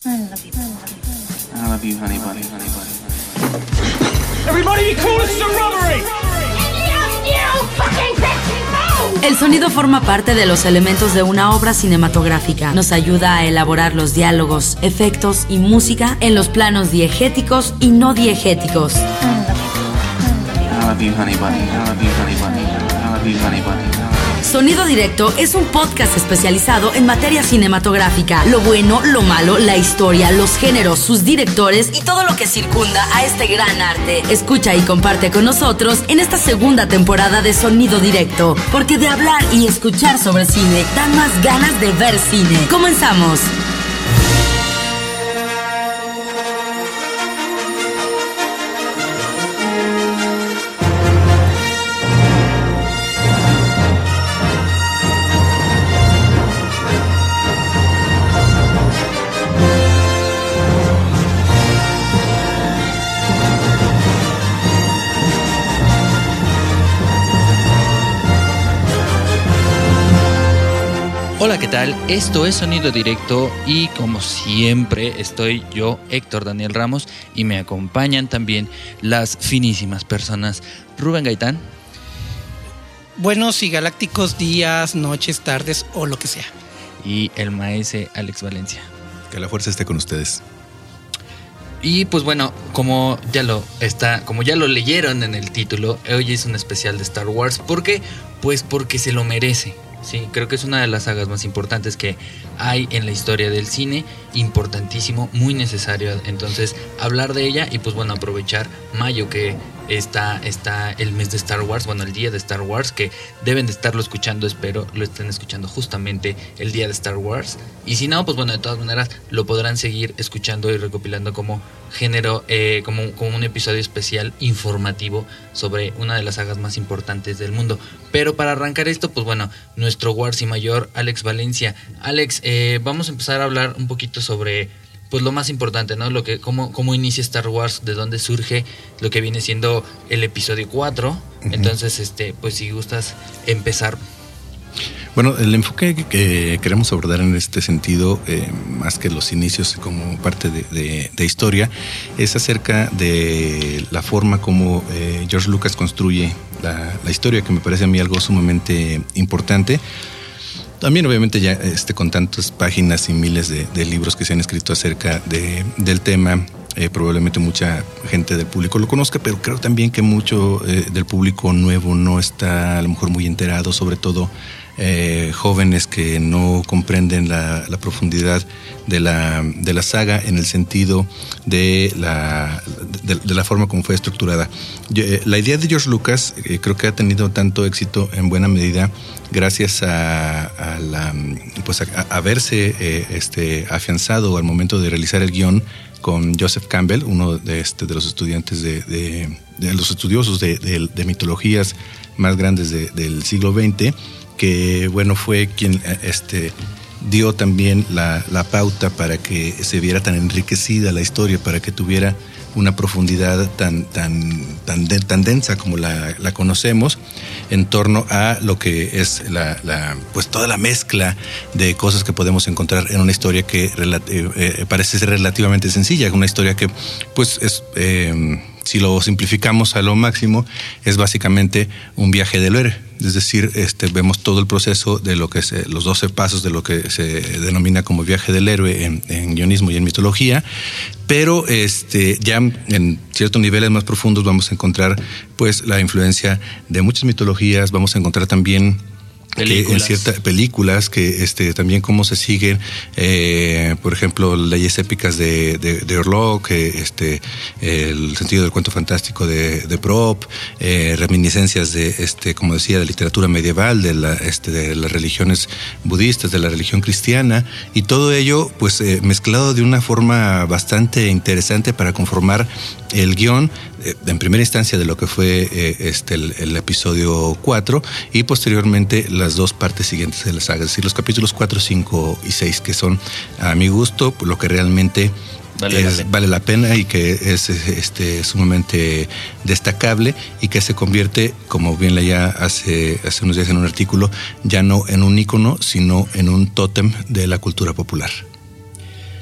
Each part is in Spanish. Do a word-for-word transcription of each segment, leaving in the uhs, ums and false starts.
I love you. I love you, honey bunny, honey bunny. Everybody be cool, it's a robbery! El sonido forma parte de los elementos de una obra cinematográfica. Nos ayuda a elaborar los diálogos, efectos y música en los planos diegéticos y no diegéticos. I love you, honey bunny, I love you, honey bunny, I love you, honey bunny. Sonido Directo es un podcast especializado en materia cinematográfica. Lo bueno, lo malo, la historia, los géneros, sus directores y todo lo que circunda a este gran arte. Escucha y comparte con nosotros en esta segunda temporada de Sonido Directo, porque de hablar y escuchar sobre cine dan más ganas de ver cine. ¡Comenzamos! Hola, ¿qué tal? Esto es Sonido Directo y como siempre estoy yo, Héctor Daniel Ramos, y me acompañan también las finísimas personas Rubén Gaitán. Buenos y galácticos días, noches, tardes o lo que sea. Y el maese Alex Valencia. Que la fuerza esté con ustedes. Y pues bueno, como ya lo está, como ya lo leyeron en el título, hoy es un especial de Star Wars. ¿Por qué? Pues porque se lo merece. Sí, creo que es una de las sagas más importantes que hay en la historia del cine, importantísimo, muy necesario, entonces hablar de ella y pues bueno, aprovechar mayo que está, está el mes de Star Wars, bueno, el día de Star Wars, que deben de estarlo escuchando, espero lo estén escuchando justamente el día de Star Wars, y si no, pues bueno, de todas maneras lo podrán seguir escuchando y recopilando como género, eh, como, como un episodio especial informativo sobre una de las sagas más importantes del mundo. Pero para arrancar esto, pues bueno, nuestro Warsi mayor, Alex Valencia. Alex, eh, vamos a empezar a hablar un poquito sobre pues lo más importante, ¿no? Lo que, cómo, cómo inicia Star Wars, de dónde surge lo que viene siendo el episodio cuatro. Uh-huh. Entonces, este, pues si gustas empezar. Bueno, el enfoque que queremos abordar en este sentido, eh, más que los inicios como parte de, de, de historia, es acerca de la forma como eh, George Lucas construye la, la historia, que me parece a mí algo sumamente importante. También obviamente ya este, con tantas páginas y miles de, de libros que se han escrito acerca de, del tema, eh, probablemente mucha gente del público lo conozca, pero creo también que mucho eh, del público nuevo no está a lo mejor muy enterado, sobre todo Eh, jóvenes que no comprenden la, la profundidad de la, de la saga en el sentido de la, de, de la forma como fue estructurada. Yo, eh, la idea de George Lucas eh, creo que ha tenido tanto éxito en buena medida gracias a, a la, pues a, a haberse eh, este, afianzado al momento de realizar el guión con Joseph Campbell, uno de, este, de los estudiantes de, de, de los estudiosos de, de, de mitologías más grandes de, del siglo veinte, que bueno, fue quien este, dio también la, la pauta para que se viera tan enriquecida la historia, para que tuviera una profundidad tan, tan, tan, de, tan densa como la, la conocemos en torno a lo que es la, la, pues toda la mezcla de cosas que podemos encontrar en una historia que eh, eh, parece ser relativamente sencilla, una historia que pues es... Eh, si lo simplificamos a lo máximo, es básicamente un viaje del héroe. Es decir, este, vemos todo el proceso de lo que se, los doce pasos de lo que se denomina como viaje del héroe en, en guionismo y en mitología, pero este, ya en ciertos niveles más profundos vamos a encontrar pues la influencia de muchas mitologías, vamos a encontrar también películas. Que en ciertas películas que este también cómo se siguen eh, por ejemplo leyes épicas de, de, de Orlok, que este el sentido del cuento fantástico de, de Prop, eh, reminiscencias de este como decía de literatura medieval, de la este de las religiones budistas, de la religión cristiana, y todo ello pues eh, mezclado de una forma bastante interesante para conformar el guión eh, en primera instancia de lo que fue eh, este el, el episodio cuatro y posteriormente las dos partes siguientes de la saga, es decir, los capítulos cuatro, cinco y seis, que son a mi gusto lo que realmente vale, es, la, pena. vale la pena y que es este sumamente destacable y que se convierte, como bien leía hace, hace unos días en un artículo, ya no en un ícono, sino en un tótem de la cultura popular.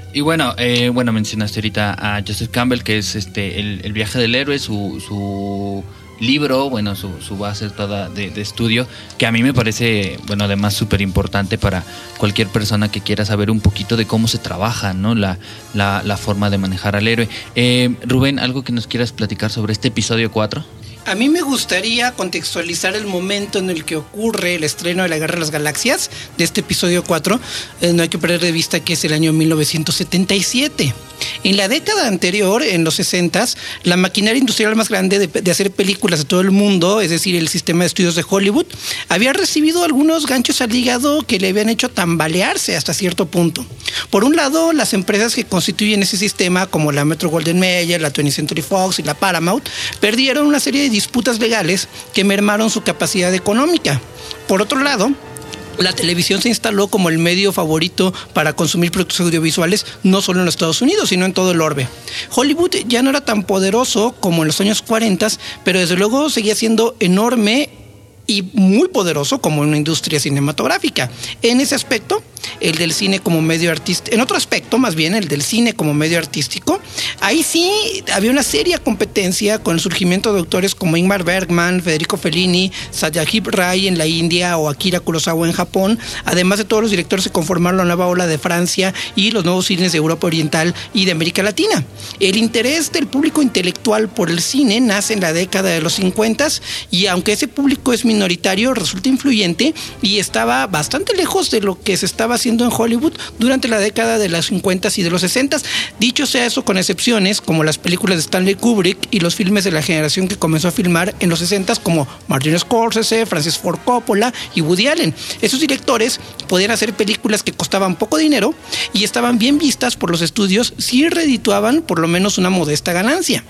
Y bueno, eh, bueno, mencionaste ahorita a Joseph Campbell, que es este el, el viaje del héroe, su, su libro, bueno, su, su base toda de, de estudio, que a mí me parece, bueno, además súper importante para cualquier persona que quiera saber un poquito de cómo se trabaja, ¿no? La, la, la forma de manejar al héroe. Eh, Rubén, ¿algo que nos quieras platicar sobre este episodio cuatro? A mí me gustaría contextualizar el momento en el que ocurre el estreno de la Guerra de las Galaxias, de este episodio cuatro. Eh, no hay que perder de vista que es el año mil novecientos setenta y siete. En la década anterior, en los sesentas, la maquinaria industrial más grande de, de hacer películas de todo el mundo, es decir, el sistema de estudios de Hollywood, había recibido algunos ganchos al hígado que le habían hecho tambalearse hasta cierto punto. Por un lado, las empresas que constituyen ese sistema, como la Metro-Goldwyn-Mayer, la twentieth Century Fox y la Paramount, perdieron una serie de disputas legales que mermaron su capacidad económica. Por otro lado, la televisión se instaló como el medio favorito para consumir productos audiovisuales, no solo en los Estados Unidos, sino en todo el orbe. Hollywood ya no era tan poderoso como en los años cuarenta, pero desde luego seguía siendo enorme y muy poderoso como una industria cinematográfica. En ese aspecto, el del cine como medio artístico, en otro aspecto más bien, el del cine como medio artístico, ahí sí había una seria competencia con el surgimiento de autores como Ingmar Bergman, Federico Fellini, Satyajit Ray en la India o Akira Kurosawa en Japón, además de todos los directores que conformaron la nueva ola de Francia y los nuevos cines de Europa Oriental y de América Latina. El interés del público intelectual por el cine nace en la década de los cincuenta y aunque ese público es minoritario, resulta influyente y estaba bastante lejos de lo que se estaba haciendo en Hollywood durante la década de los cincuenta y de los sesenta. Dicho sea eso, con excepciones como las películas de Stanley Kubrick y los filmes de la generación que comenzó a filmar en los sesenta, como Martin Scorsese, Francis Ford Coppola y Woody Allen. Esos directores podían hacer películas que costaban poco dinero y estaban bien vistas por los estudios si redituaban por lo menos una modesta ganancia.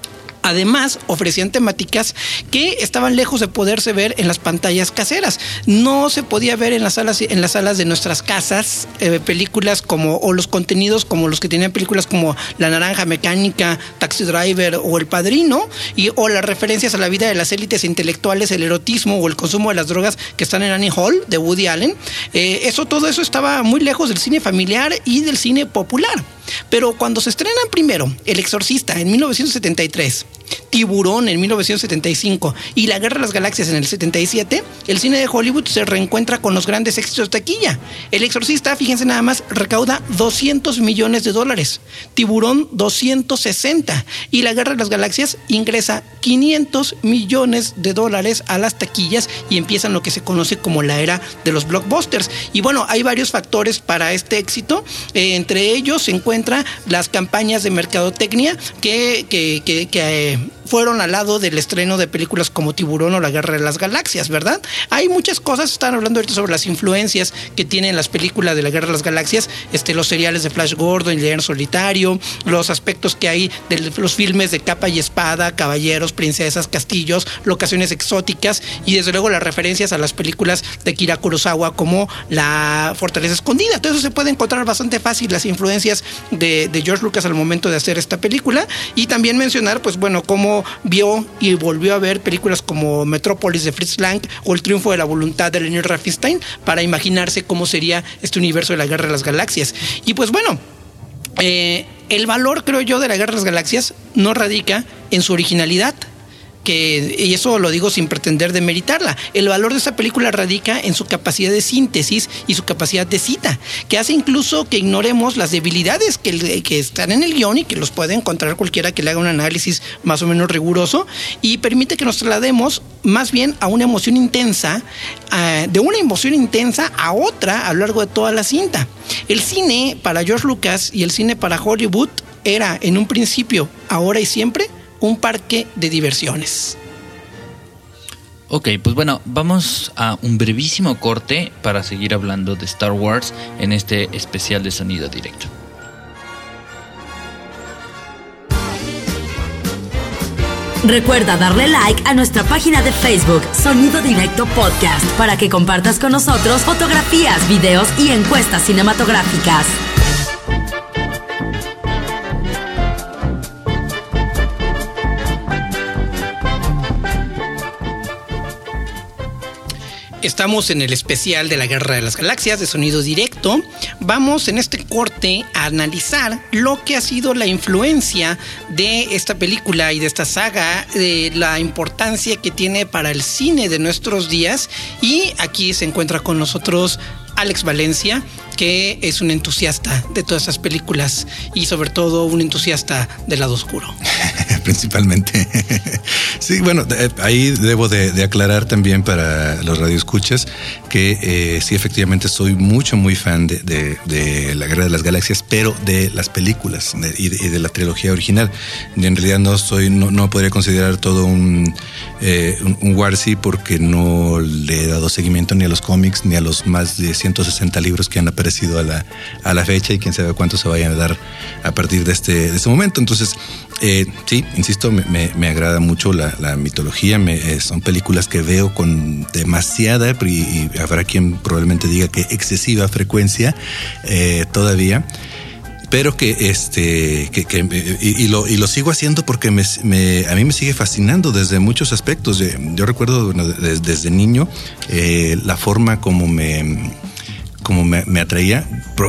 Además, ofrecían temáticas que estaban lejos de poderse ver en las pantallas caseras. No se podía ver en las salas, en las salas de nuestras casas eh, películas como, o los contenidos como los que tenían películas como La Naranja Mecánica, Taxi Driver o El Padrino, y, o las referencias a la vida de las élites intelectuales, el erotismo o el consumo de las drogas que están en Annie Hall de Woody Allen. Eh, eso, todo eso estaba muy lejos del cine familiar y del cine popular. Pero cuando se estrenan primero El Exorcista en mil novecientos setenta y tres, Tiburón en mil novecientos setenta y cinco y La Guerra de las Galaxias en el setenta y siete, el cine de Hollywood se reencuentra con los grandes éxitos de taquilla. El Exorcista, fíjense nada más, recauda doscientos millones de dólares, Tiburón doscientos sesenta y La Guerra de las Galaxias ingresa quinientos millones de dólares a las taquillas y empiezan lo que se conoce como la era de los blockbusters. Y bueno, hay varios factores para este éxito, eh, entre ellos se encuentran las campañas de mercadotecnia que, que, que, que eh, fueron al lado del estreno de películas como Tiburón o La Guerra de las Galaxias, ¿verdad? Hay muchas cosas, están hablando ahorita sobre las influencias que tienen las películas de La Guerra de las Galaxias, este, los seriales de Flash Gordon, El Llanero Solitario, los aspectos que hay de los filmes de capa y espada, caballeros, princesas, castillos, locaciones exóticas y desde luego las referencias a las películas de Akira Kurosawa como La Fortaleza Escondida. Todo eso se puede encontrar bastante fácil, las influencias de, de George Lucas al momento de hacer esta película, y también mencionar, pues bueno, cómo vio y volvió a ver películas como Metrópolis de Fritz Lang o El Triunfo de la Voluntad de Leni Riefenstahl para imaginarse cómo sería este universo de La Guerra de las Galaxias. Y pues bueno, eh, el valor, creo yo, de La Guerra de las Galaxias no radica en su originalidad, que, y eso lo digo sin pretender demeritarla. El valor de esta película radica en su capacidad de síntesis y su capacidad de cita, que hace incluso que ignoremos las debilidades que, que están en el guión y que los puede encontrar cualquiera que le haga un análisis más o menos riguroso, y permite que nos traslademos más bien a una emoción intensa, uh, de una emoción intensa a otra a lo largo de toda la cinta. El cine para George Lucas y el cine para Hollywood era en un principio, ahora y siempre, un parque de diversiones. Ok, pues bueno, vamos a un brevísimo corte para seguir hablando de Star Wars en este especial de Sonido Directo. Recuerda darle like a nuestra página de Facebook Sonido Directo Podcast para que compartas con nosotros fotografías, videos y encuestas cinematográficas. Estamos en el especial de la Guerra de las Galaxias de Sonido Directo. Vamos en este corte a analizar lo que ha sido la influencia de esta película y de esta saga, de la importancia que tiene para el cine de nuestros días. Y aquí se encuentra con nosotros Alex Valencia, que es un entusiasta de todas estas películas y sobre todo un entusiasta del lado oscuro. Principalmente. Sí, bueno, ahí debo de, de aclarar también para los radioescuchas que eh, sí, efectivamente soy mucho, muy fan de, de, de La Guerra de las Galaxias, pero de las películas de, y, de, y de la trilogía original. Y en realidad no soy, no, no podría considerar todo un, eh, un, un Warsi porque no le he dado seguimiento ni a los cómics ni a los más de ciento sesenta libros que han aparecido a la, a la fecha y quién sabe cuántos se vayan a dar a partir de este, de este momento. Entonces, eh, sí, insisto, me, me, me agrada mucho la, la mitología, me, eh, son películas que veo con demasiada, y, y habrá quien probablemente diga que excesiva frecuencia eh, todavía. Pero que este que, que y, y lo y lo sigo haciendo porque me, me a mí me sigue fascinando desde muchos aspectos. Yo, yo recuerdo, bueno, desde, desde niño eh, la forma como me como me, me atraía.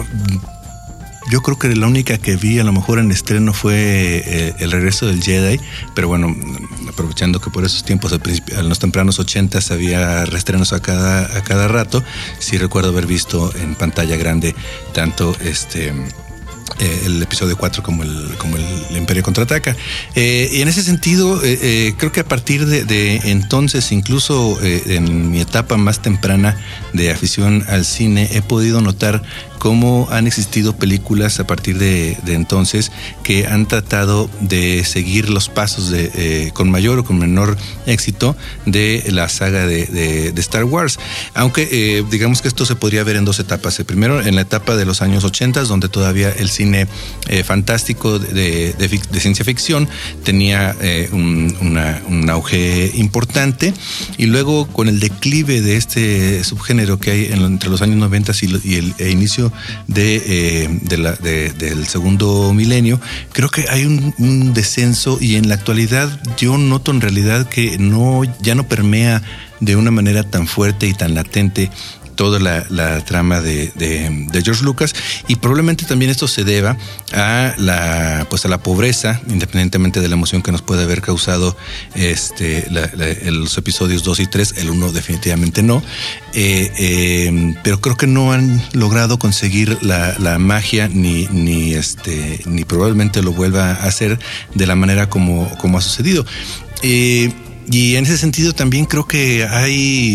Yo creo que la única que vi a lo mejor en estreno fue eh, El Regreso del Jedi, pero bueno, aprovechando que por esos tiempos, en los tempranos ochentas había reestrenos a cada a cada rato, sí recuerdo haber visto en pantalla grande tanto este Eh, el episodio cuatro como el como el Imperio Contraataca. Eh, y en ese sentido, eh, eh, creo que a partir de, de entonces, incluso eh, en mi etapa más temprana de afición al cine, he podido notar cómo han existido películas a partir de, de entonces que han tratado de seguir los pasos de, eh, con mayor o con menor éxito de la saga de, de, de Star Wars. Aunque eh, digamos que esto se podría ver en dos etapas. El primero, en la etapa de los años ochenta, donde todavía el cine eh, fantástico de, de, de ciencia ficción tenía eh, un, una, un auge importante, y luego con el declive de este subgénero que hay en, entre los años noventa y, y el e inicio de, eh, de la, de, del segundo milenio, creo que hay un, un descenso, y en la actualidad yo noto en realidad que no ya no permea de una manera tan fuerte y tan latente toda la, la trama de, de, de George Lucas, y probablemente también esto se deba a la pues a la pobreza, independientemente de la emoción que nos puede haber causado este la, la, los episodios dos y tres, el uno definitivamente no, eh, eh, pero creo que no han logrado conseguir la, la magia ni ni este ni probablemente lo vuelva a hacer de la manera como, como ha sucedido. Eh, y en ese sentido también creo que hay,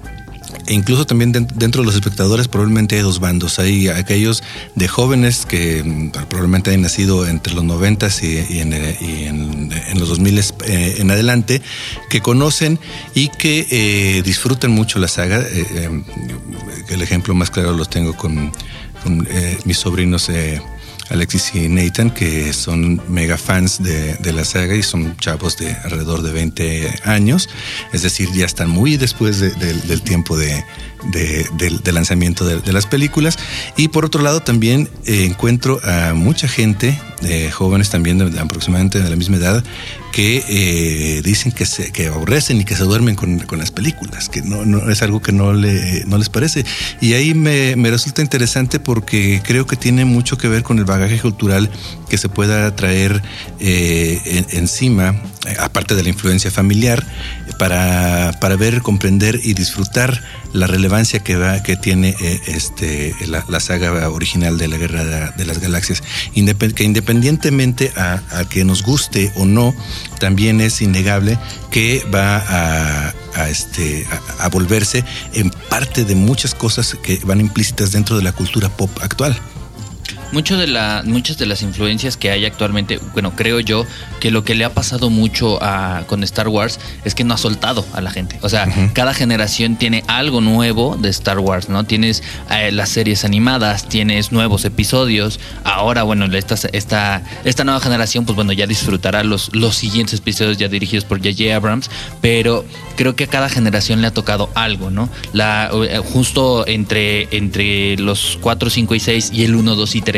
e incluso también dentro de los espectadores, probablemente hay dos bandos. Hay aquellos de jóvenes que probablemente hayan nacido entre los noventas y, y, en, y en, en los dos miles eh, en adelante, que conocen y que eh, disfrutan mucho la saga. Eh, eh, el ejemplo más claro lo tengo con, con eh, mis sobrinos eh, Alexis y Nathan, que son mega fans de, de la saga, y son chavos de alrededor de veinte años, es decir, ya están muy después de, de, del tiempo de, de, de, de lanzamiento de, de las películas. Y por otro lado también eh, encuentro a mucha gente, eh, jóvenes también de, de aproximadamente de la misma edad, que eh, dicen que se que aborrecen y que se duermen con, con las películas, que no, no es algo que no, le, no les parece. Y ahí me, me resulta interesante porque creo que tiene mucho que ver con el bagaje cultural que se pueda traer eh, en, encima, aparte de la influencia familiar, para, para ver, comprender y disfrutar la relevancia que va, que tiene eh, este la, la saga original de la Guerra de, de las Galaxias, Independ, que independientemente a, a que nos guste o no, también es innegable que va a, a este a, a volverse en parte de muchas cosas que van implícitas dentro de la cultura pop actual. Mucho de la, muchas de las influencias que hay actualmente, bueno, creo yo que lo que le ha pasado mucho a, con Star Wars es que no ha soltado a la gente. O sea, uh-huh. Cada generación tiene algo nuevo de Star Wars, ¿no? Tienes eh, las series animadas, tienes nuevos episodios. Ahora, bueno, esta, esta, esta nueva generación, pues bueno, ya disfrutará los, los siguientes episodios ya dirigidos por J J Abrams, pero creo que a cada generación le ha tocado algo, ¿no? La, justo entre, entre los cuatro, cinco y seis y el uno, dos y tres,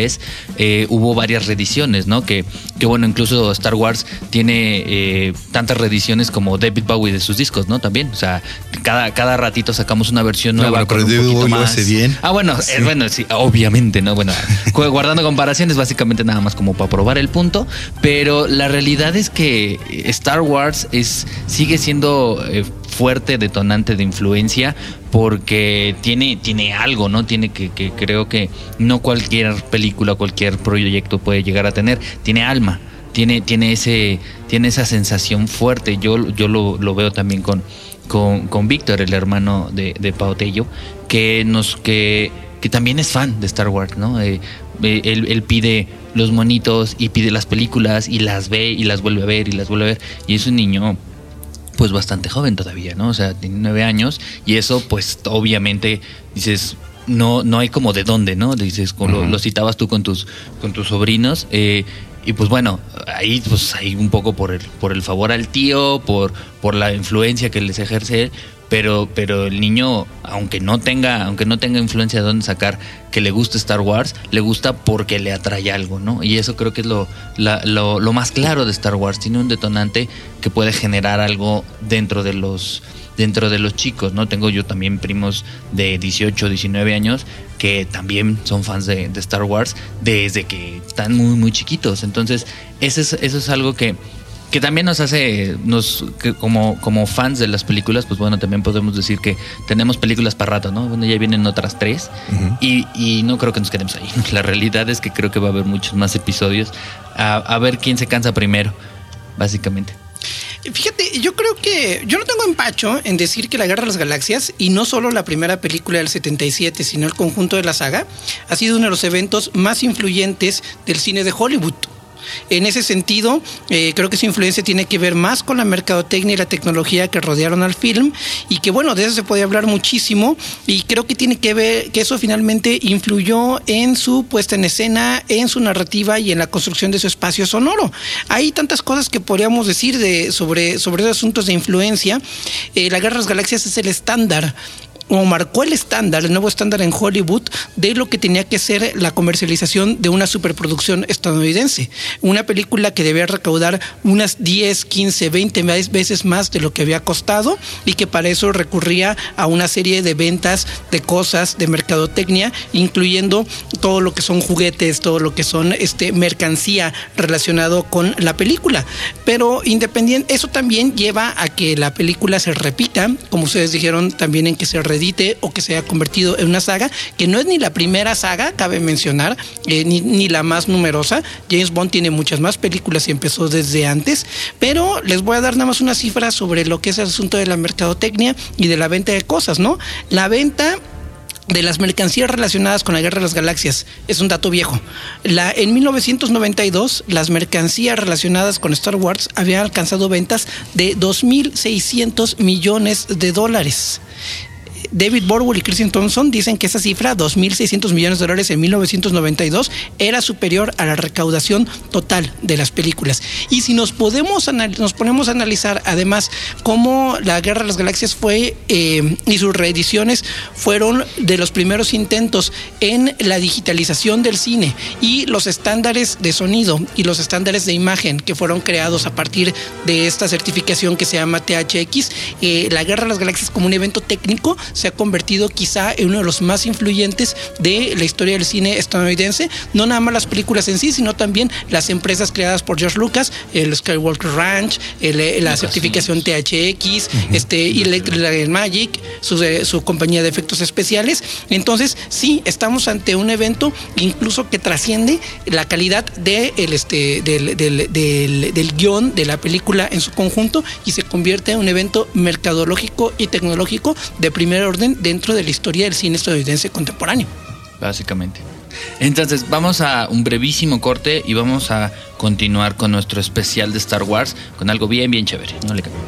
tres, eh, hubo varias reediciones, ¿no? Que, que bueno, incluso Star Wars tiene eh, tantas reediciones como David Bowie de sus discos, ¿no? También, o sea, cada, cada ratito sacamos una versión nueva. No, bueno, con pero un David poquito Bowie lo más. hace bien. Ah, bueno, Sí. eh, bueno, sí, obviamente, ¿no? Bueno, guardando comparaciones, básicamente nada más como para probar el punto, pero la realidad es que Star Wars es, sigue siendo eh, fuerte detonante de influencia porque tiene, tiene algo, ¿no? Tiene que, que creo que no cualquier película, cualquier proyecto puede llegar a tener, tiene alma. Tiene, tiene ese, tiene esa sensación fuerte. Yo, yo lo, lo veo también con, con, con Víctor, el hermano de, de Pao Tello, que nos, que, que también es fan de Star Wars, ¿no? Eh, eh, él, él pide los monitos y pide las películas y las ve y las vuelve a ver y las vuelve a ver. Y es un niño pues bastante joven todavía, ¿no? O sea, tiene nueve años y eso pues obviamente dices, no, no hay como de dónde, ¿no? Dices, como uh-huh. lo, lo citabas tú con tus, con tus sobrinos, eh, y pues bueno, ahí pues ahí un poco por el, por el favor al tío, por, por la influencia que les ejerce, pero, pero el niño, aunque no tenga, aunque no tenga influencia de dónde sacar que le guste Star Wars, le gusta porque le atrae algo, ¿no? Y eso creo que es lo, la, lo, lo más claro de Star Wars. Tiene un detonante que puede generar algo dentro de los dentro de los chicos, ¿no? Tengo yo también primos de dieciocho, diecinueve años que también son fans de, de Star Wars desde que están muy, muy chiquitos. Entonces, eso es, eso es algo que, que también nos hace, nos que como, como fans de las películas, pues bueno, también podemos decir que tenemos películas para rato, ¿no? Bueno, ya vienen otras tres, uh-huh. y, y no creo que nos quedemos ahí. La realidad es que creo que va a haber muchos más episodios a, a ver quién se cansa primero, básicamente. Fíjate, yo creo que yo no tengo empacho en decir que la Guerra de las Galaxias, y no solo la primera película del setenta y siete, sino el conjunto de la saga, ha sido uno de los eventos más influyentes del cine de Hollywood. En ese sentido, eh, creo que su influencia tiene que ver más con la mercadotecnia y la tecnología que rodearon al film, y que bueno, de eso se puede hablar muchísimo, y creo que tiene que ver que eso finalmente influyó en su puesta en escena, en su narrativa y en la construcción de su espacio sonoro. Hay tantas cosas que podríamos decir de, sobre, sobre esos asuntos de influencia. Eh, la Guerra de las Galaxias es el estándar, o marcó el estándar, el nuevo estándar en Hollywood de lo que tenía que ser la comercialización de una superproducción estadounidense. Una película que debía recaudar unas diez, quince, veinte veces más de lo que había costado, y que para eso recurría a una serie de ventas de cosas, de mercadotecnia, incluyendo todo lo que son juguetes, todo lo que son este, mercancía relacionado con la película. Pero independiente, eso también lleva a que la película se repita, como ustedes dijeron también, en que se edite o que se haya convertido en una saga que no es ni la primera saga, cabe mencionar, eh, ni, ni la más numerosa. James Bond tiene muchas más películas y empezó desde antes, pero les voy a dar nada más una cifra sobre lo que es el asunto de la mercadotecnia y de la venta de cosas, ¿no? La venta de las mercancías relacionadas con la Guerra de las Galaxias es un dato viejo. La, en mil novecientos noventa y dos, las mercancías relacionadas con Star Wars habían alcanzado ventas de dos mil seiscientos millones de dólares. David Borwell y Christian Thompson dicen que esa cifra, dos mil seiscientos millones de dólares en mil novecientos noventa y dos, era superior a la recaudación total de las películas. Y si nos podemos anal- nos ponemos a analizar además cómo la Guerra de las Galaxias fue eh, y sus reediciones fueron de los primeros intentos en la digitalización del cine, y los estándares de sonido y los estándares de imagen que fueron creados a partir de esta certificación que se llama T H X, eh, la Guerra de las Galaxias como un evento técnico se ha convertido quizá en uno de los más influyentes de la historia del cine estadounidense. No nada más las películas en sí, sino también las empresas creadas por George Lucas, el Skywalker Ranch, el, la Lucas, certificación sí. T H X, uh-huh. este, Electric Magic, su, su compañía de efectos especiales. Entonces, sí, estamos ante un evento incluso que trasciende la calidad de el, este, del, del, del, del guión de la película en su conjunto, y se convierte en un evento mercadológico y tecnológico de primer orden dentro de la historia del cine estadounidense contemporáneo. Básicamente. Entonces, vamos a un brevísimo corte y vamos a continuar con nuestro especial de Star Wars con algo bien, bien chévere. No le cambio.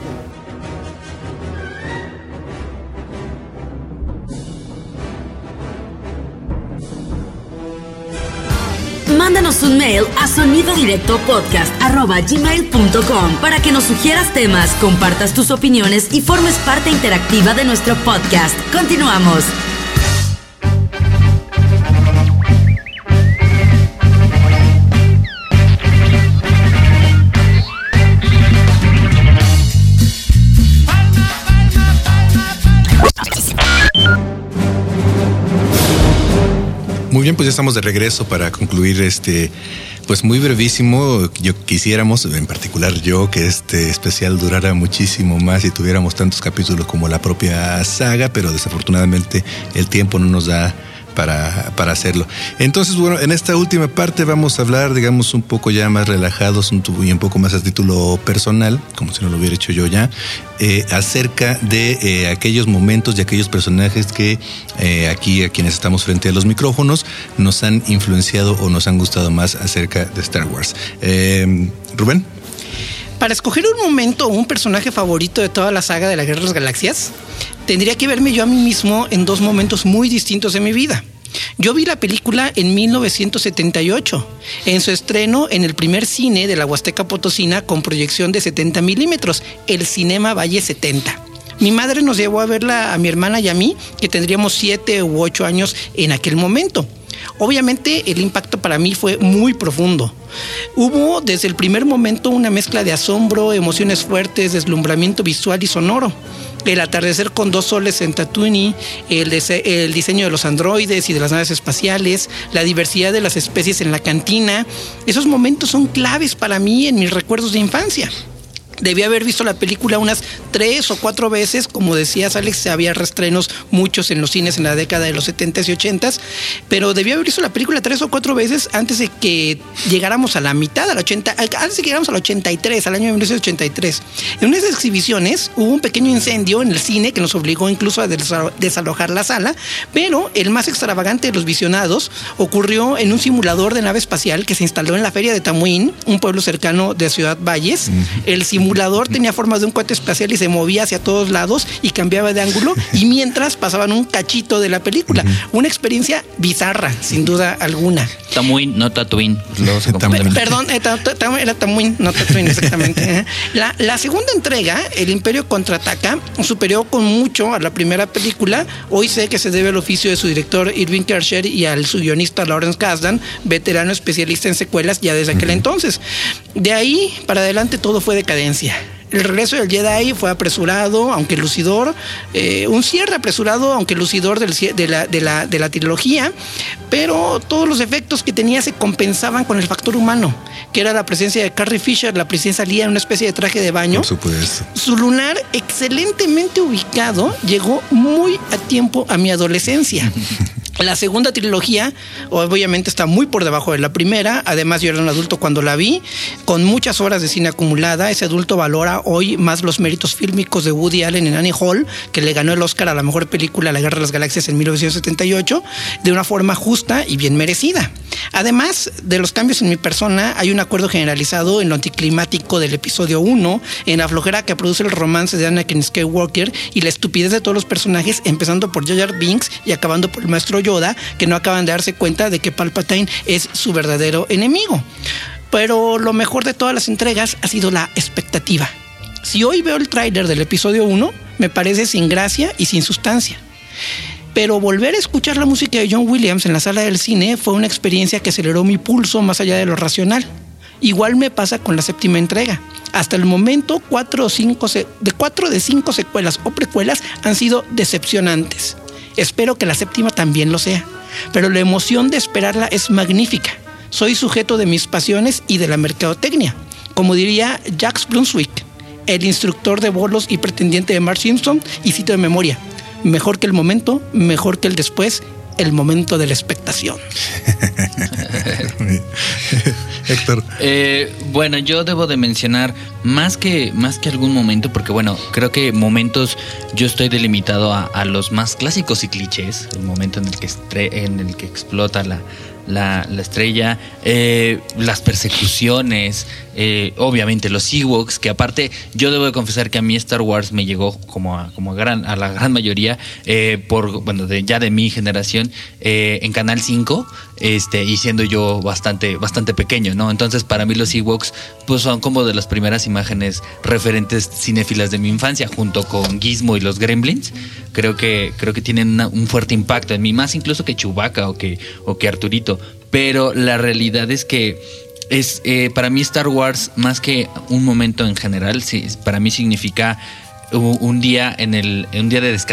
Mándanos un mail a sonidodirectopodcast arroba gmail punto com para que nos sugieras temas, compartas tus opiniones y formes parte interactiva de nuestro podcast. Continuamos. Bien, pues ya estamos de regreso para concluir este, pues muy brevísimo. Yo quisiéramos, en particular yo, que este especial durara muchísimo más y tuviéramos tantos capítulos como la propia saga, pero desafortunadamente el tiempo no nos da para, para hacerlo. Entonces, bueno, en esta última parte vamos a hablar, digamos, un poco ya más relajados un, y un poco más a título personal, como si no lo hubiera hecho yo ya, eh, acerca de eh, aquellos momentos y aquellos personajes que eh, aquí, a quienes estamos frente a los micrófonos, nos han influenciado o nos han gustado más acerca de Star Wars. Eh, Rubén. Para escoger un momento o un personaje favorito de toda la saga de la Guerra de las Galaxias, tendría que verme yo a mí mismo en dos momentos muy distintos de mi vida. Yo vi la película en mil novecientos setenta y ocho, en su estreno en el primer cine de la Huasteca Potosina con proyección de setenta milímetros, el Cinema Valle setenta. Mi madre nos llevó a verla a mi hermana y a mí, que tendríamos siete u ocho años en aquel momento. Obviamente el impacto para mí fue muy profundo. Hubo desde el primer momento una mezcla de asombro, emociones fuertes, deslumbramiento visual y sonoro. El atardecer con dos soles en Tatooine, el, dise- el diseño de los androides y de las naves espaciales, la diversidad de las especies en la cantina. Esos momentos son claves para mí en mis recuerdos de infancia. Debí haber visto la película unas tres o cuatro veces. Como decías, Alex, había reestrenos muchos en los cines en la década de los setentas y ochentas, pero debí haber visto la película tres o cuatro veces antes de que llegáramos a la mitad, al ochenta, antes de que llegáramos al ochenta y tres, al año de mil novecientos ochenta y tres. En unas exhibiciones hubo un pequeño incendio en el cine que nos obligó incluso a desalojar la sala, pero el más extravagante de los visionados ocurrió en un simulador de nave espacial que se instaló en la feria de Tamuín, un pueblo cercano de Ciudad Valles. El simulador El simulador tenía forma de un cohete espacial y se movía hacia todos lados y cambiaba de ángulo, y mientras pasaban un cachito de la película. Uh-huh. Una experiencia bizarra, sin duda alguna. Tamuín, no Tatooine. Perdón, era Tamuín, no Tatooine, exactamente. La, la segunda entrega, El Imperio Contraataca, superó con mucho a la primera película. Hoy sé que se debe al oficio de su director Irving Kershner y al su guionista Lawrence Kasdan, veterano especialista en secuelas ya desde aquel uh-huh. entonces. De ahí para adelante todo fue decadencia. El regreso del Jedi fue apresurado, aunque lucidor, eh, un cierre apresurado, aunque lucidor del, de, la, de, la, de la trilogía, pero todos los efectos que tenía se compensaban con el factor humano, que era la presencia de Carrie Fisher, la princesa Leia en una especie de traje de baño. Por supuesto. Su lunar, excelentemente ubicado, llegó muy a tiempo a mi adolescencia. La segunda trilogía obviamente está muy por debajo de la primera. Además, yo era un adulto cuando la vi, con muchas horas de cine acumulada. Ese adulto valora hoy más los méritos fílmicos de Woody Allen en Annie Hall, que le ganó el Oscar a la mejor película La Guerra de las Galaxias en mil novecientos setenta y ocho, de una forma justa y bien merecida. Además de los cambios en mi persona, hay un acuerdo generalizado en lo anticlimático del episodio uno, en la flojera que produce el romance de Anakin Skywalker y la estupidez de todos los personajes, empezando por Jar Jar Binks y acabando por el maestro Yoda, que no acaban de darse cuenta de que Palpatine es su verdadero enemigo. Pero lo mejor de todas las entregas ha sido la expectativa. Si hoy veo el tráiler del episodio uno, me parece sin gracia y sin sustancia. Pero volver a escuchar la música de John Williams en la sala del cine fue una experiencia que aceleró mi pulso más allá de lo racional. Igual me pasa con la séptima entrega. Hasta el momento, cuatro o cinco se- de cuatro de cinco secuelas o precuelas han sido decepcionantes. Espero que la séptima también lo sea, pero la emoción de esperarla es magnífica. Soy sujeto de mis pasiones y de la mercadotecnia. Como diría Jax Brunswick, el instructor de bolos y pretendiente de Mark Simpson, y cito de memoria: mejor que el momento, mejor que el después, el momento de la expectación. Héctor. Eh, bueno, yo debo de mencionar más que, más que algún momento, porque bueno, creo que momentos yo estoy delimitado a, a los más clásicos y clichés. El momento en el que, estre- en el que explota la, la, la estrella, eh, las persecuciones, eh, obviamente los Ewoks, que aparte yo debo de confesar que a mí Star Wars me llegó como a, como a, gran, a la gran mayoría eh, por, bueno, de, ya de mi generación, eh, en Canal cinco, este, y siendo yo bastante, bastante pequeño, ¿no? Entonces para mí los Ewoks pues son como de las primeras imágenes referentes cinéfilas de mi infancia, junto con Gizmo y los Gremlins. Creo que, creo que tienen una, un fuerte impacto en mí, más incluso que Chewbacca o que, o que Arturito. Pero la realidad es que es eh, para mí Star Wars, más que un momento en general, sí, para mí significa un día en el un día de descanso.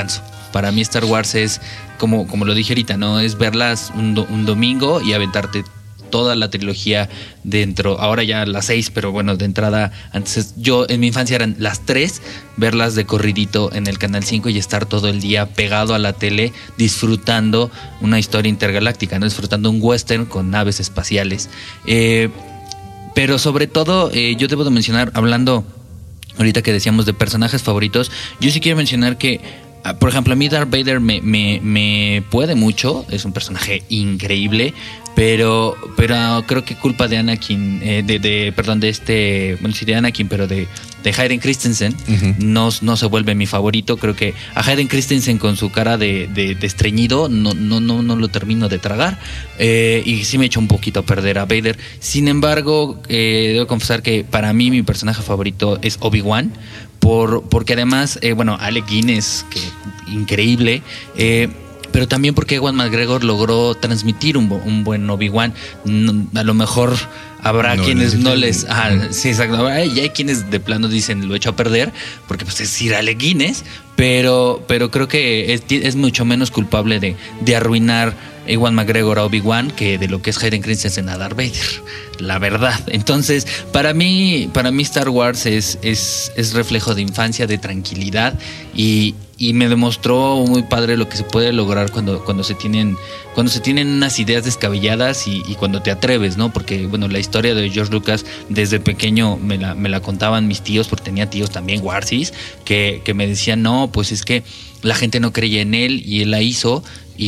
Para mí Star Wars es, como, como lo dije ahorita, ¿no? Es verlas un, do, un domingo y aventarte toda la trilogía dentro, ahora ya las seis, pero bueno, de entrada, antes yo en mi infancia eran las tres, verlas de corridito en el Canal cinco y estar todo el día pegado a la tele disfrutando una historia intergaláctica, ¿no? Disfrutando un western con naves espaciales. Eh, pero sobre todo, eh, yo debo de mencionar, hablando ahorita que decíamos de personajes favoritos, yo sí quiero mencionar que, por ejemplo, a mí Darth Vader me, me, me puede mucho, es un personaje increíble, pero pero creo que culpa de Anakin, eh, de, de perdón, de este, bueno, sí de Anakin, pero de, de Hayden Christensen, uh-huh. no, no se vuelve mi favorito. Creo que a Hayden Christensen con su cara de, de, de estreñido no, no, no, no lo termino de tragar, eh, y sí me echa un poquito a perder a Vader. Sin embargo, eh, debo confesar que para mí mi personaje favorito es Obi-Wan, por, porque además, eh, bueno, Alec Guinness, que increíble, eh, pero también porque Ewan McGregor logró transmitir un, un buen Obi-Wan. No, a lo mejor habrá no, quienes no les... Ah, sí, exacto. Y hay quienes de plano dicen lo echo a perder, porque pues es Sir Alec Guinness, pero, pero creo que es, es mucho menos culpable de, de arruinar Ewan McGregor a Obi-Wan que de lo que es Hayden Christensen a Darth Vader, la verdad. Entonces, para mí, para mí Star Wars es, es, es reflejo de infancia, de tranquilidad, y, y me demostró muy padre lo que se puede lograr cuando, cuando se tienen, cuando se tienen unas ideas descabelladas y, y cuando te atreves, ¿no? Porque, bueno, la historia de George Lucas desde pequeño me la, me la contaban mis tíos, porque tenía tíos también warsis, que, que me decían, no, pues es que la gente no creía en él y él la hizo.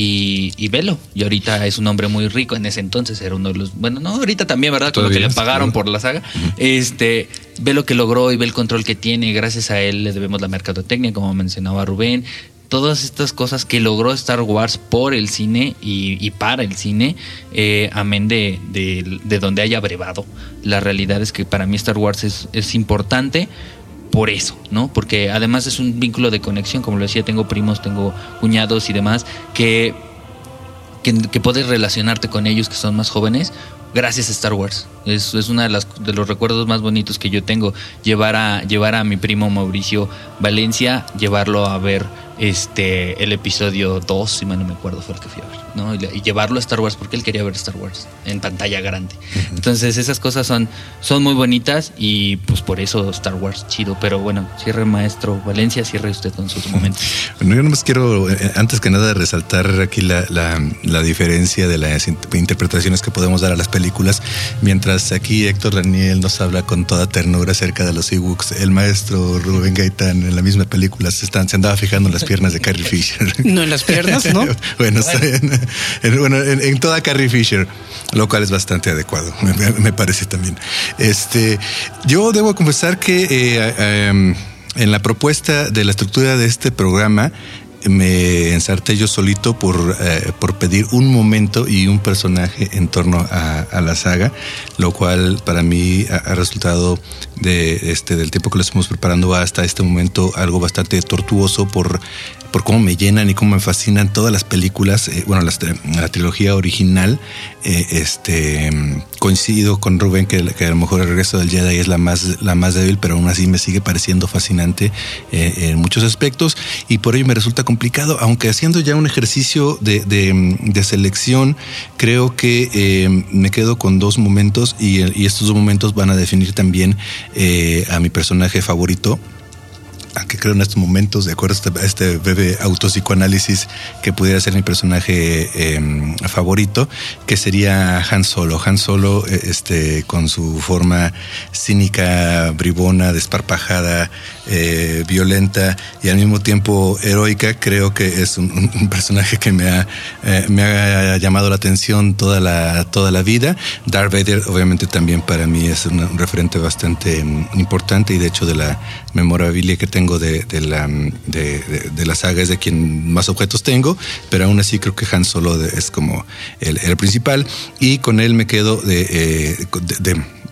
Y, y velo, y ahorita es un hombre muy rico. En ese entonces era uno de los, bueno, no, ahorita también, ¿verdad? Con lo que le pagaron por la saga. Este, ve lo que logró y ve el control que tiene, y gracias a él le debemos la mercadotecnia, como mencionaba Rubén. Todas estas cosas que logró Star Wars por el cine y, y para el cine, eh, amén de, de, de donde haya brevado. La realidad es que para mí Star Wars es, es importante por eso, ¿no? Porque además es un vínculo de conexión, como lo decía, tengo primos, tengo cuñados y demás, que, que, que puedes relacionarte con ellos que son más jóvenes gracias a Star Wars. Es, es uno de, las, de los recuerdos más bonitos que yo tengo, llevar a, llevar a mi primo Mauricio Valencia, llevarlo a ver este el episodio dos, si mal no me acuerdo, fue el que fui a ver, ¿no? Y, y llevarlo a Star Wars porque él quería ver Star Wars en pantalla grande. Uh-huh. Entonces esas cosas son, son muy bonitas y pues por eso Star Wars chido. Pero bueno, cierre maestro Valencia, cierre usted con sus momentos. Bueno, yo nomás quiero, antes que nada, resaltar aquí la, la, la diferencia de las interpretaciones que podemos dar a las películas. Mientras aquí Héctor Daniel nos habla con toda ternura acerca de los Ewoks, el maestro Rubén Gaitán en la misma película se, están, se andaba fijando en las piernas de Carrie Fisher. No, en las piernas, ¿no? Bueno, está bien. En, bueno en, en toda Carrie Fisher, lo cual es bastante adecuado, me, me parece también. Este, yo debo confesar que eh, eh, en la propuesta de la estructura de este programa me ensarté yo solito por, eh, por pedir un momento y un personaje en torno a, a la saga, lo cual para mí ha, ha resultado de este del tiempo que lo estamos preparando hasta este momento algo bastante tortuoso por por cómo me llenan y cómo me fascinan todas las películas, eh, bueno, las, la trilogía original. Eh, este coincido con Rubén que, que a lo mejor el regreso del Jedi es la más, la más débil, pero aún así me sigue pareciendo fascinante eh, en muchos aspectos, y por ello me resulta complicado, aunque haciendo ya un ejercicio de, de, de selección, creo que eh, me quedo con dos momentos, y, y estos dos momentos van a definir también eh, a mi personaje favorito, aunque creo en estos momentos, de acuerdo a este, este breve autopsicoanálisis, que pudiera ser mi personaje eh, favorito, que sería Han Solo. Han Solo, este, con su forma cínica, bribona, desparpajada, eh, violenta y al mismo tiempo heroica, creo que es un, un, un personaje que me ha, eh, me ha llamado la atención toda la, toda la vida. Darth Vader, obviamente, también para mí es un, un referente bastante um, importante, y de hecho de la memorabilia que tengo de, de, la, de, de, de la saga es de quien más objetos tengo, pero aún así creo que Han Solo de, es como el, el principal, y con él me quedo de, eh, de, de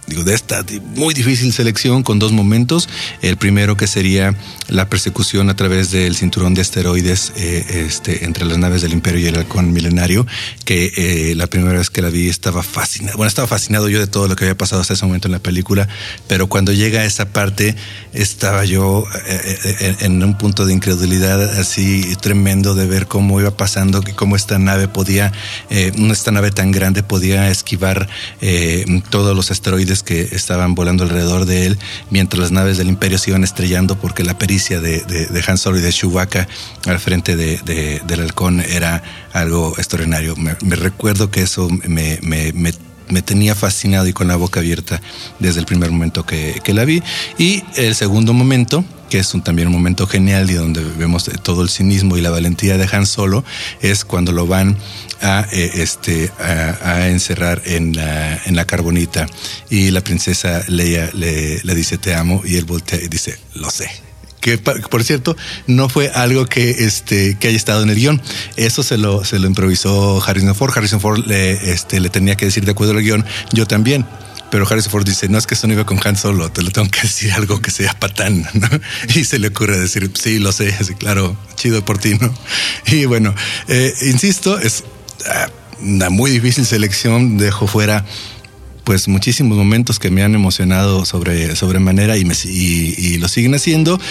digo, de esta muy difícil selección con dos momentos. El primero que sería la persecución a través del cinturón de asteroides eh, este, entre las naves del Imperio y el Halcón Milenario, que eh, la primera vez que la vi estaba fascinado. Bueno, estaba fascinado yo de todo lo que había pasado hasta ese momento en la película, pero cuando llega a esa parte estaba yo eh, eh, en un punto de incredulidad así tremendo de ver cómo iba pasando, cómo esta nave podía, eh, esta nave tan grande podía esquivar eh, todos los asteroides que estaban volando alrededor de él, mientras las naves del Imperio se iban estrellando, porque la pericia de, de, de Han Solo y de Chewbacca al frente de, de, del halcón era algo extraordinario. Me, me recuerdo que eso me, me, me me tenía fascinado y con la boca abierta desde el primer momento que, que la vi. Y el segundo momento, que es un, también un momento genial y donde vemos todo el cinismo y la valentía de Han Solo, es cuando lo van a, eh, este, a, a encerrar en la, en la carbonita y la princesa Leia le, le dice te amo y él voltea y dice lo sé. Que por cierto no fue algo que este que haya estado en el guión, eso se lo se lo improvisó Harrison Ford. Harrison Ford le este le tenía que decir de acuerdo al guión, yo también, pero Harrison Ford dice no, es que eso no iba con Han Solo, te lo tengo que decir algo que sea patán, ¿no? Y se le ocurre decir sí, lo sé, así, claro, chido por ti, ¿no? Y bueno, eh, insisto, es una muy difícil selección, dejo fuera pues muchísimos momentos que me han emocionado sobre sobremanera y, me, y, y lo siguen haciendo.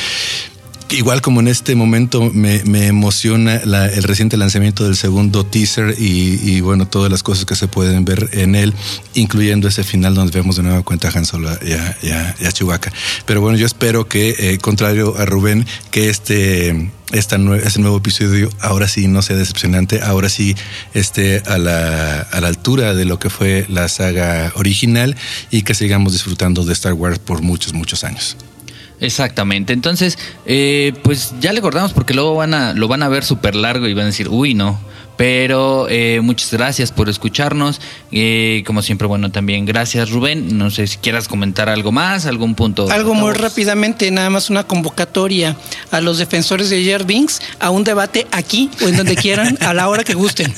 Igual como en este momento me, me emociona la, el reciente lanzamiento del segundo teaser y, y bueno, todas las cosas que se pueden ver en él, incluyendo ese final donde vemos de nueva cuenta a Han Solo y a, y a, y a Chewbacca. Pero bueno, yo espero que, eh, contrario a Rubén, que este... Esta nue- este nuevo episodio ahora sí no sea decepcionante, ahora sí esté a la, a la altura de lo que fue la saga original y que sigamos disfrutando de Star Wars por muchos, muchos años. Exactamente, entonces eh, pues ya le acordamos porque luego van a, lo van a ver súper largo y van a decir, uy no, pero eh, muchas gracias por escucharnos, eh, como siempre, bueno, también gracias Rubén, no sé si quieras comentar algo más, algún punto. Algo muy rápidamente, nada más una convocatoria a los defensores de Jar Binks a un debate aquí o en donde quieran, a la hora que gusten.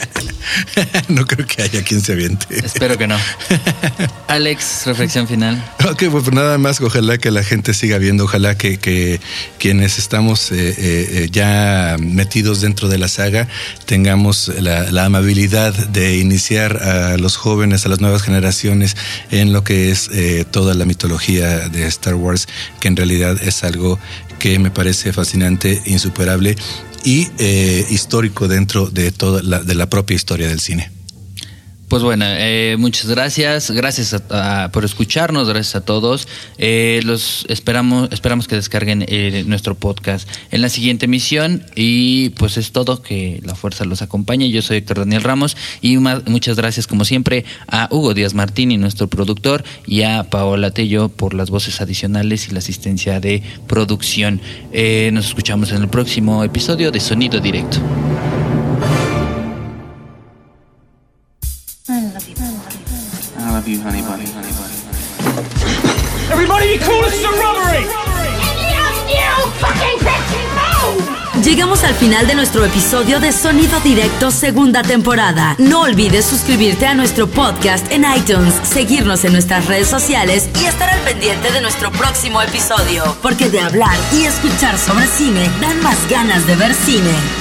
No creo que haya quien se aviente. Espero que no. Alex, reflexión final. Ok, pues nada más, ojalá que la gente siga viendo, ojalá que, que quienes estamos eh, eh, ya metidos dentro de la saga tengamos la, la amabilidad de iniciar a los jóvenes, a las nuevas generaciones en lo que es eh, toda la mitología de Star Wars, que en realidad es algo que me parece fascinante, insuperable y eh, histórico dentro de toda la, de la propia historia del cine. Pues bueno, eh, muchas gracias, gracias a, a, por escucharnos, gracias a todos. Eh, los esperamos, esperamos que descarguen eh, nuestro podcast en la siguiente emisión y pues es todo, que la fuerza los acompañe. Yo soy Héctor Daniel Ramos y más, muchas gracias como siempre a Hugo Díaz Martín y nuestro productor y a Paola Tello por las voces adicionales y la asistencia de producción. Eh, nos escuchamos en el próximo episodio de Sonido Directo. I love you, honey bunny, honey bunny. Everybody be cool, it's a robbery! Llegamos al final de nuestro episodio de Sonido Directo segunda temporada. No olvides suscribirte a nuestro podcast en iTunes, seguirnos en nuestras redes sociales y estar al pendiente de nuestro próximo episodio, porque de hablar y escuchar sobre cine dan más ganas de ver cine.